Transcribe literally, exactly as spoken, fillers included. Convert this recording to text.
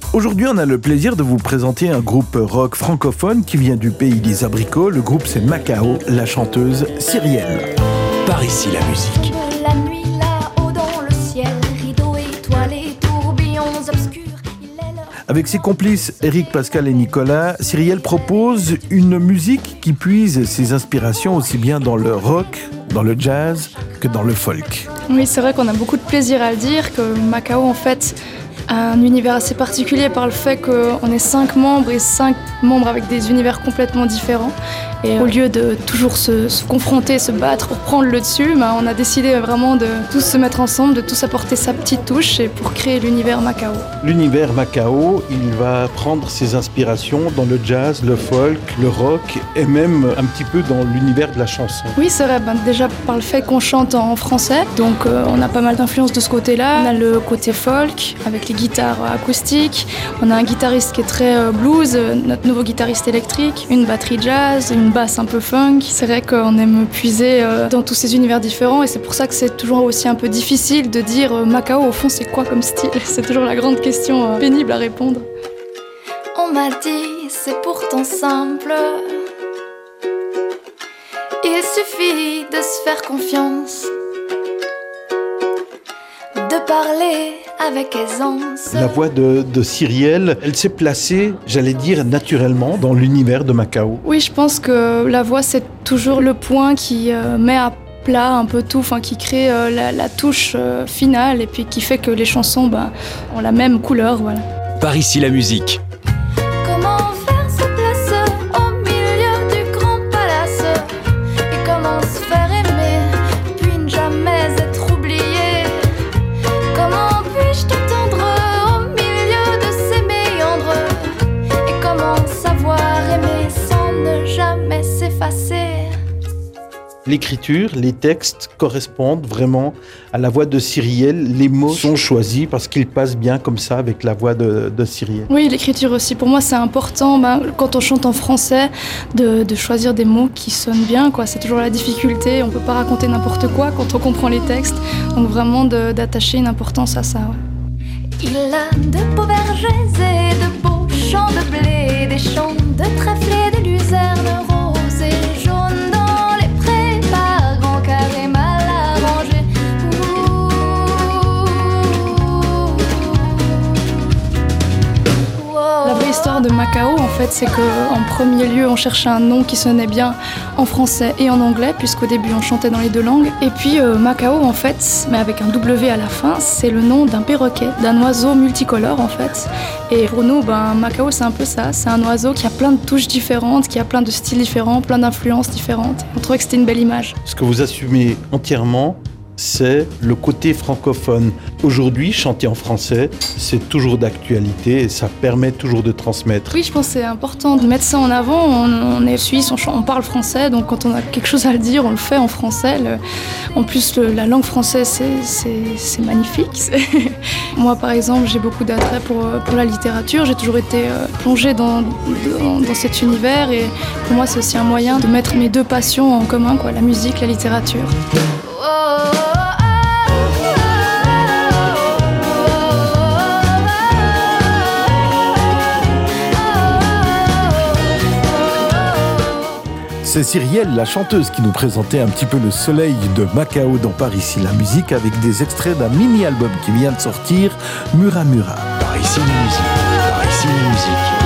Aujourd'hui, on a le plaisir de vous présenter un groupe rock francophone qui vient du pays des abricots. Le groupe, c'est Macao, la chanteuse Cyrielle. Par ici, la musique. La nuit là-haut dans le ciel, rideaux étoilés, tourbillons obscurs. Avec ses complices Eric, Pascal et Nicolas, Cyrielle propose une musique qui puise ses inspirations aussi bien dans le rock, dans le jazz que dans le folk. Oui, c'est vrai qu'on a beaucoup de plaisir à le dire, que Macao en fait a un univers assez particulier par le fait qu'on est cinq membres et cinq membres avec des univers complètement différents. Et au lieu de toujours se, se confronter, se battre pour prendre le dessus, bah, on a décidé vraiment de tous se mettre ensemble, de tous apporter sa petite touche et pour créer l'univers Macao. L'univers Macao, il va prendre ses inspirations dans le jazz, le folk, le rock et même un petit peu dans l'univers de la chanson. Oui, c'est vrai, ben, déjà par le fait qu'on chante en français, donc euh, on a pas mal d'influence de ce côté-là. On a le côté folk avec les guitares acoustiques, on a un guitariste qui est très euh, blues, notre nouveau guitariste électrique, une batterie jazz, une basse un peu funk. C'est vrai qu'on aime puiser euh, dans tous ces univers différents et c'est pour ça que c'est toujours aussi un peu difficile de dire euh, Macao au fond c'est quoi comme style. C'est toujours la grande question euh, pénible à répondre. On m'a dit c'est pourtant simple, il suffit de se faire confiance, de parler avec aisance. La voix de, de Cyrielle, elle s'est placée, j'allais dire, naturellement dans l'univers de Macao. Oui, je pense que la voix, c'est toujours le point qui euh, met à plat un peu tout, enfin, qui crée euh, la, la touche euh, finale et puis qui fait que les chansons bah, ont la même couleur. Voilà. Par ici, la musique. Comment faire sa place au milieu du grand palace et comment se faire aimer puis ne jamais être oublié. Comment puis-je t'attendre au milieu de ces méandres et comment savoir aimer sans ne jamais s'effacer. L'écriture, les textes correspondent vraiment à la voix de Cyrielle. Les mots sont choisis parce qu'ils passent bien comme ça avec la voix de, de Cyrielle. Oui, l'écriture aussi. Pour moi, c'est important, ben, quand on chante en français, de, de choisir des mots qui sonnent bien, quoi. C'est toujours la difficulté. On ne peut pas raconter n'importe quoi quand on comprend les textes. Donc vraiment de, d'attacher une importance à ça. Ouais. Il a de beaux vergers et de beaux champs de blé, des champs de trèfle et de luzerne roses et jaunes dans les prés, par grands carrés mal arrangés. La vraie histoire de Macao, en fait, c'est qu'en premier lieu, on cherchait un nom qui sonnait bien en français et en anglais, puisqu'au début, on chantait dans les deux langues. Et puis, euh, Macao, en fait, mais avec un W à la fin, c'est le nom d'un perroquet, d'un oiseau multicolore, en fait. Et pour nous, ben, Macao, c'est un peu ça. C'est un oiseau qui a plein de touches différentes, qui a plein de styles différents, plein d'influences différentes. On trouvait que c'était une belle image. Ce que vous assumez entièrement, c'est le côté francophone. Aujourd'hui, chanter en français, c'est toujours d'actualité et ça permet toujours de transmettre. Oui, je pense que c'est important de mettre ça en avant. On, on est suisse, on, on parle français, donc quand on a quelque chose à le dire, on le fait en français. Le, en plus, le, la langue française, c'est, c'est, c'est magnifique. C'est... Moi, par exemple, j'ai beaucoup d'attrait pour, pour la littérature. J'ai toujours été euh, plongée dans, dans, dans cet univers et pour moi, c'est aussi un moyen de mettre mes deux passions en commun, quoi, la musique, la littérature. C'est Cyrielle, la chanteuse, qui nous présentait un petit peu le soleil de Macao dans Par ici la musique avec des extraits d'un mini-album qui vient de sortir, Mura Mura. Par ici, la musique. Par ici, la musique.